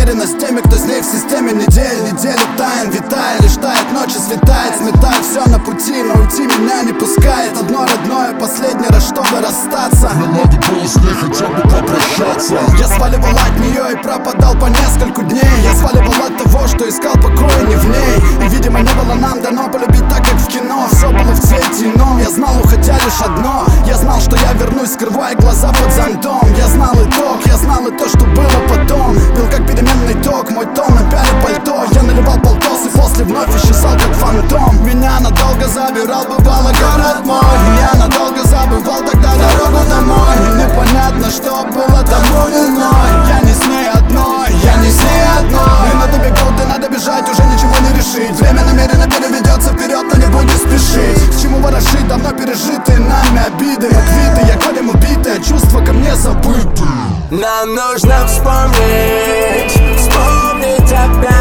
уверенно с теми, кто с ней в системе. Недели тайн, витая, лишь тает, ночи светает, сметает все на пути, но уйти меня не пускает. Одно родное, последний раз, чтобы расстаться. Мне надо было с ней хотя бы попрощаться. Я сваливал от нее и пропадал по нескольку дней. Я сваливал от того, что искал покоя не в ней. И видимо не было нам дано полюбить так, как в кино. Все было в цвете ином, я знал, уходя лишь одно. Я знал, что я вернусь, скрывая глаза под зонтом. Я знал итог, я знал и то, что было потом. Был как переменный ток, мой тон опять пальто. Я наливал полтос и после вновь исчезал как фантом. Меня надолго забирал, бывало, город мой. Я надолго забывал тогда дорогу домой. И непонятно, что было тому виной. Я не с ней одной, я не с ней одной. И надо бегут, и надо бежать, уже ничего не решить. Время намеренно переведется вперед, но не будем спешить. К чему ворошить давно пережитые нами обиды? Как виды, я горем убитые, чувства ко мне забыты. Нам нужно вспомнить опять.